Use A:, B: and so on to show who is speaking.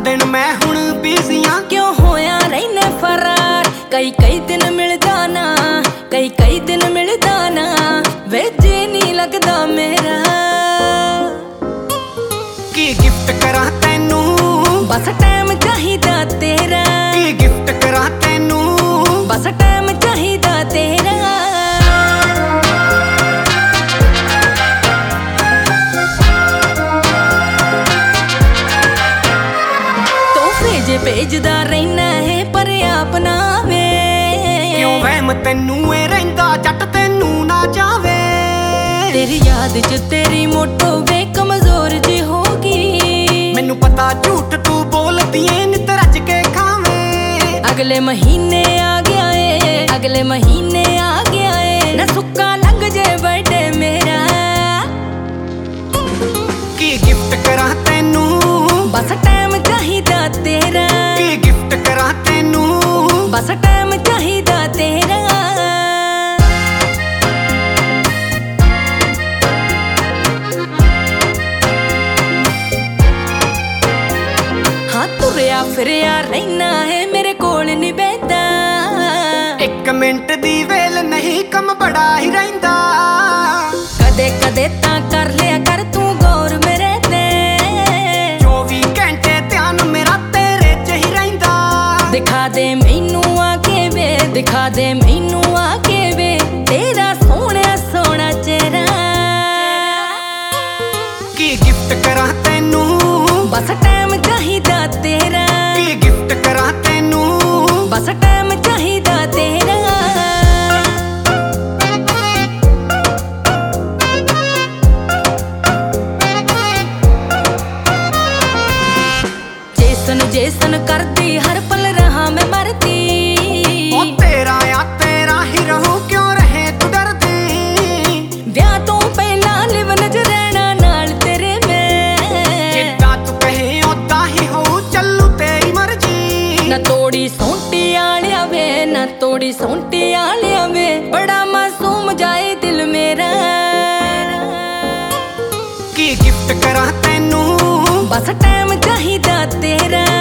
A: दिन मैं हुण बिजी हाँ।
B: क्यों होया रहने फरार, कई कई दिन मिलदा ना, कई कई दिन मिलदा ना, वे जी नहीं लगदा मेरा।
A: की गिफ्ट करा तैनू,
B: बस टाइम चाहिदा तेरा।
A: की गिफ्ट करा तैनू,
B: बस टाइम चाहिदा तेरा। तोहफे जे भेजदा रहना है पर अपना वे।
A: क्यों वहम तैनू ए रहिंदा जट तैनू ना जावे।
B: तेरी याद च तेरी मोटो वे कमजोर जी होगी।
A: मैनू पता झूठ तू बोलदी ऐ नित रज के खावे।
B: अगले महीने आ गया है, अगले महीने आ गया है, न सुक्का लग जे बर्थडे मेरा।
A: की गिफ्ट करा तैनू,
B: बस टाइम चाहिदा तेरा।
A: की गिफ्ट करा तैनू,
B: बस टाइम चाहिदा तेरा। हाँ तुरया फिरया रहना है मेरे कोल नहीं बैठा।
A: एक मिनट दी वेल नहीं कम बड़ा ही रहिंदा।
B: कदे कदे ता कर लिया कर तू गौर मेरे ते।
A: 24 घंटे ध्यान मेरा तेरे च ही रहिंदा।
B: दिखा दे मैनू आके वे, दिखा दे मैनू आके वे, तेरा सोहना सोहना चेहरा।
A: की गिफ्ट करा तैनू,
B: बस टाइम चाहिदा तेरा।
A: की गिफ्ट करा तैनू,
B: बस टाइम चाहिदा तेरा। जेसन जेसन करदी हर पल रहा मैं मरदी।
A: ओ तेरा या तेरा ही रहूं क्यों रहे तू डरदी।
B: ब्याह तो पहला लिव नजर रहना नाल तेरे मैं।
A: जिद्दां तू कहे ओदा ही हो चलू तेरी मर्जी।
B: न तोड़ी सोंटी आलिया वे, न तोड़ी सोंटी आलिया वे, बड़ा मासूम जाए दिल मेरा।
A: की गिफ्ट करा तैनू,
B: बस टाइम चाहिदा तेरा।